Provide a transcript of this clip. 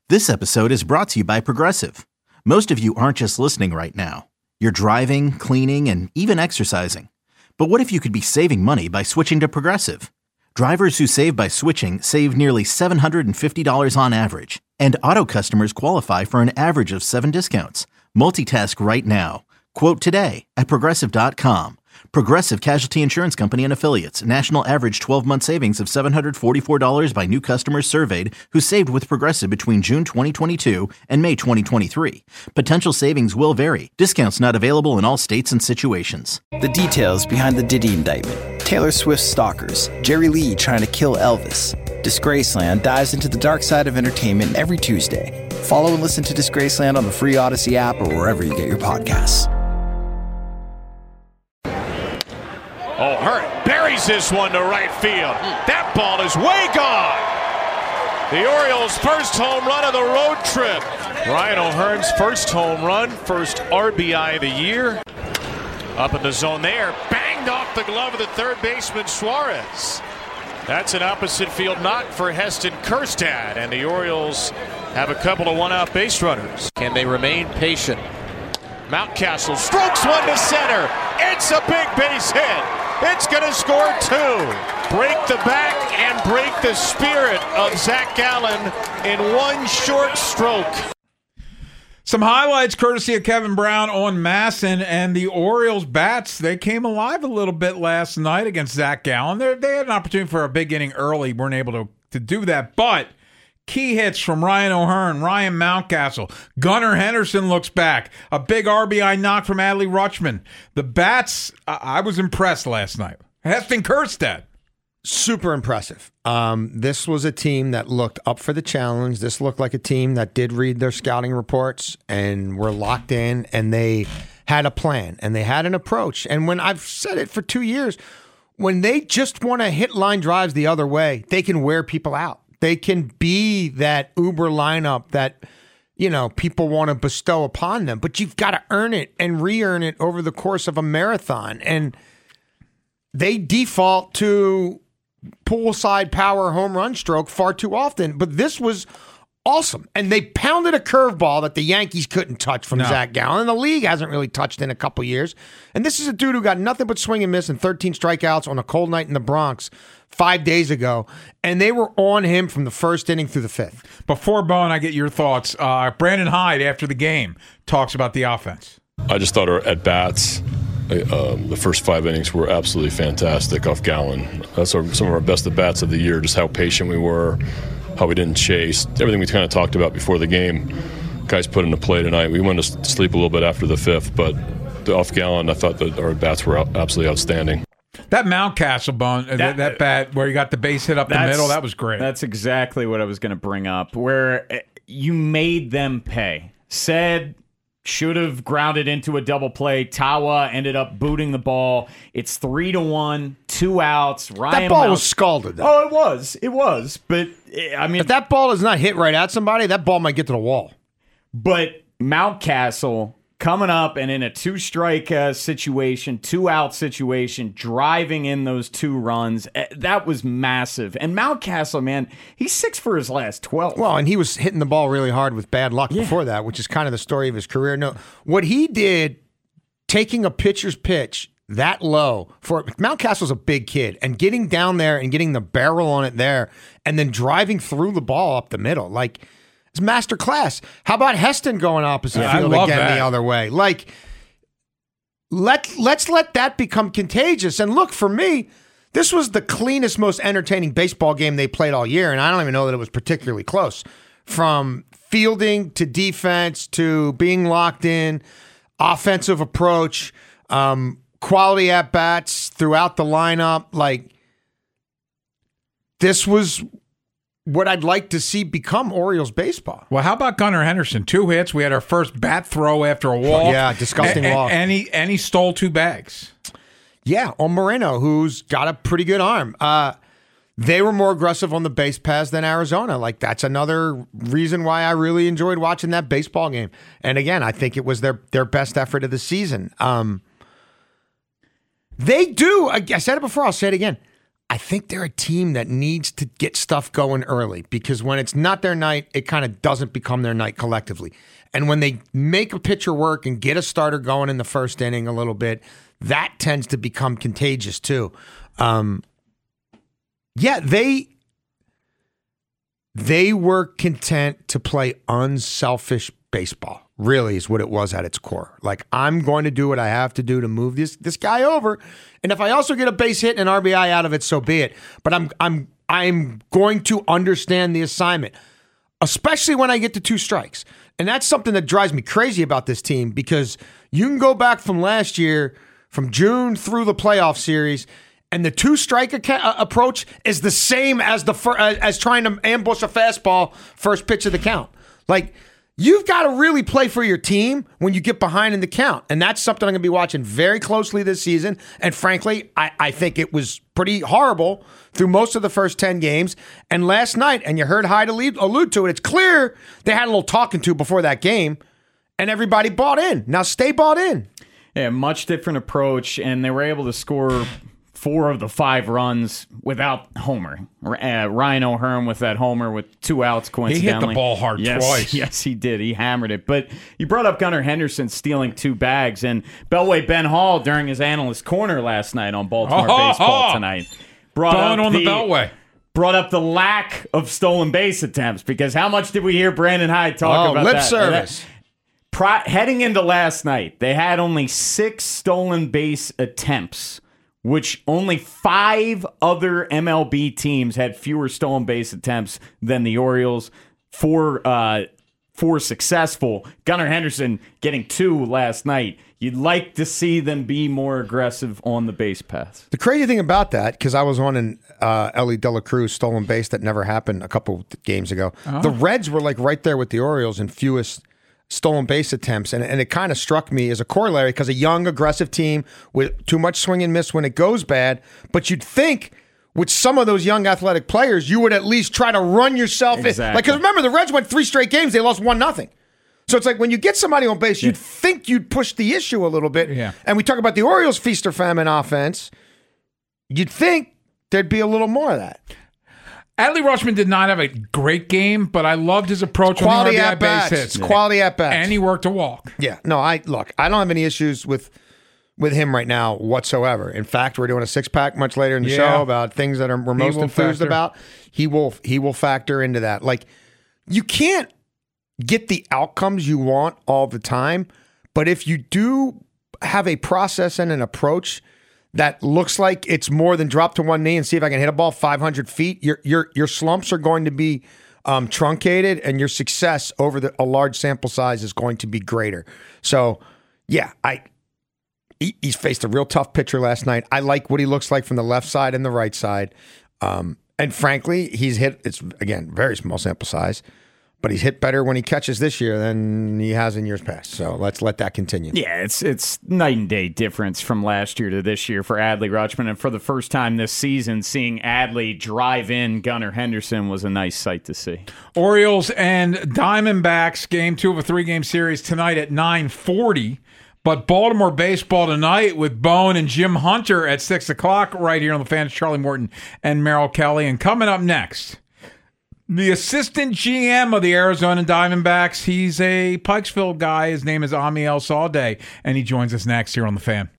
This episode is brought to you by Progressive. Most of you aren't just listening right now. You're driving, cleaning, and even exercising. But what if you could be saving money by switching to Progressive? Drivers who save by switching save nearly $750 on average. And auto customers qualify for an average of 7 discounts. Multitask right now. Quote today at Progressive.com. Progressive Casualty Insurance Company and Affiliates. National average 12-month savings of $744 by new customers surveyed who saved with Progressive between June 2022 and May 2023. Potential savings will vary. Discounts not available in all states and situations. The details behind the Diddy indictment. Taylor Swift stalkers. Jerry Lee trying to kill Elvis. Disgraceland dives into the dark side of entertainment every Tuesday. Follow and listen to Disgraceland on the free Odyssey app or wherever you get your podcasts. Oh, Hurt buries this one to right field. That ball is way gone. The Orioles' first home run of the road trip. Ryan O'Hearn's first home run, first RBI of the year. Up in the zone there, banged off the glove of the third baseman Suarez. That's an opposite field knock for Heston Kjerstad, and the Orioles have a couple of one-out base runners. Can they remain patient? Mountcastle strokes one to center. It's a big base hit. It's going to score 2. Break the back and break the spirit of Zach Gallen in one short stroke. Some highlights courtesy of Kevin Brown on MASN, and the Orioles bats, they came alive a little bit last night against Zach Gallen. They had an opportunity for a big inning early, weren't able to do that, but key hits from Ryan O'Hearn, Ryan Mountcastle. Gunnar Henderson looks back. A big RBI knock from Adley Rutschman. The bats, I was impressed last night. Heston Kjerstad. Super impressive. This was a team that looked up for the challenge. This looked like a team that did read their scouting reports and were locked in, and they had a plan and they had an approach. And when I've said it for 2 years, when they just want to hit line drives the other way, they can wear people out. They can be that uber lineup that, people want to bestow upon them, but you've got to earn it and re-earn it over the course of a marathon. And they default to poolside power home run stroke far too often, but this was awesome. And they pounded a curveball that the Yankees couldn't touch from Zach Gallen. And the league hasn't really touched in a couple years. And this is a dude who got nothing but swing and miss and 13 strikeouts on a cold night in the Bronx 5 days ago, and they were on him from the first inning through the fifth. Before, Bone, I get your thoughts. Brandon Hyde, after the game, talks about the offense. I just thought our at-bats, the first 5 innings were absolutely fantastic off Gallen. That's some of our best at-bats of the year, just how patient we were, how we didn't chase, everything we kind of talked about before the game. Guys put into play tonight. We went to sleep a little bit after the fifth, but off Gallen, I thought that our at-bats were absolutely outstanding. That Mountcastle bone, that bat where you got the base hit up the middle, that was great. That's exactly what I was going to bring up, where you made them pay. Said should have grounded into a double play. Tawa ended up booting the ball. It's 3-1, 2 outs. That ball was scalded, though. Oh, it was. But, I mean, if that ball is not hit right at somebody, that ball might get to the wall. But Mountcastle coming up and in a 2-strike situation, 2-out situation, driving in those 2 runs, that was massive. And Mountcastle, man, he's 6 for his last 12. Well, and he was hitting the ball really hard with bad luck before that, which is kind of the story of his career. No, what he did, taking a pitcher's pitch that low, for Mountcastle's a big kid, and getting down there and getting the barrel on it there, and then driving through the ball up the middle, like, it's master class. How about Heston going opposite field again the other way? Like, let's let that become contagious. And look, for me, this was the cleanest, most entertaining baseball game they played all year, and I don't even know that it was particularly close. From fielding to defense to being locked in, offensive approach, quality at-bats throughout the lineup. Like, this was what I'd like to see become Orioles baseball. Well, how about Gunnar Henderson? 2 hits. We had our first bat throw after a walk. Yeah, disgusting walk. And he stole 2 bags. Yeah, on Moreno, who's got a pretty good arm. They were more aggressive on the base paths than Arizona. Like, that's another reason why I really enjoyed watching that baseball game. And again, I think it was their best effort of the season. They do. I said it before. I'll say it again. I I think they're a team that needs to get stuff going early because when it's not their night, it kind of doesn't become their night collectively. And when they make a pitcher work and get a starter going in the first inning a little bit, that tends to become contagious too. They were content to play unselfish baseball. Really is what it was at its core. Like, I'm going to do what I have to do to move this guy over, and if I also get a base hit and an RBI out of it, so be it. But I'm going to understand the assignment, especially when I get to 2 strikes. And that's something that drives me crazy about this team because you can go back from last year, from June through the playoff series, and the 2-strike approach is the same as as trying to ambush a fastball first pitch of the count. Like, you've got to really play for your team when you get behind in the count. And that's something I'm going to be watching very closely this season. And frankly, I think it was pretty horrible through most of the first 10 games. And last night, and you heard Hyde allude to it, it's clear they had a little talking to before that game, and everybody bought in. Now stay bought in. Yeah, much different approach, and they were able to score 4 of the 5 runs without homer. Ryan O'Hearn with that homer with 2 outs, coincidentally. He hit the ball hard twice. Yes, he did. He hammered it. But you brought up Gunnar Henderson stealing 2 bags, and Beltway Ben Hall, during his analyst corner last night on Baltimore Baseball Tonight, brought up the lack of stolen base attempts, because how much did we hear Brandon Hyde talk about lip that? service. Heading into last night, they had only 6 stolen base attempts, which only 5 other MLB teams had fewer stolen base attempts than the Orioles. 4 successful. Gunnar Henderson getting 2 last night. You'd like to see them be more aggressive on the base paths. The crazy thing about that, because I was on an Ellie De La Cruz stolen base that never happened a couple games ago. The Reds were like right there with the Orioles in fewest stolen base attempts, and it kind of struck me as a corollary because a young, aggressive team with too much swing and miss when it goes bad, but you'd think with some of those young athletic players, you would at least try to run yourself in. Like, because remember, the Reds went 3 straight games, they lost 1-0. So it's like when you get somebody on base, you'd think you'd push the issue a little bit. Yeah. And we talk about the Orioles' feast or famine offense, you'd think there'd be a little more of that. Adley Rutschman did not have a great game, but I loved his approach on the RBI base hits. Quality at bats. And he worked a walk. Yeah. No, I don't have any issues with him right now whatsoever. In fact, we're doing a 6-pack much later in the show about things that we're most enthused about. He will factor into that. Like, you can't get the outcomes you want all the time, but if you do have a process and an approach that looks like it's more than drop to one knee and see if I can hit a ball 500 feet, your slumps are going to be truncated, and your success over a large sample size is going to be greater. So, yeah, he's faced a real tough pitcher last night. I like what he looks like from the left side and the right side. And frankly, he's hit, it's, again, very small sample size, but he's hit better when he catches this year than he has in years past. So let's let that continue. Yeah, it's night and day difference from last year to this year for Adley Rutschman. And for the first time this season, seeing Adley drive in Gunnar Henderson was a nice sight to see. Orioles and Diamondbacks, game 2 of a 3-game series tonight at 9:40. But Baltimore baseball tonight with Bone and Jim Hunter at 6 o'clock right here on the Fans. Charlie Morton and Merrill Kelly. And coming up next, the assistant GM of the Arizona Diamondbacks. He's a Pikesville guy. His name is Amiel Sawday, and he joins us next here on The Fan.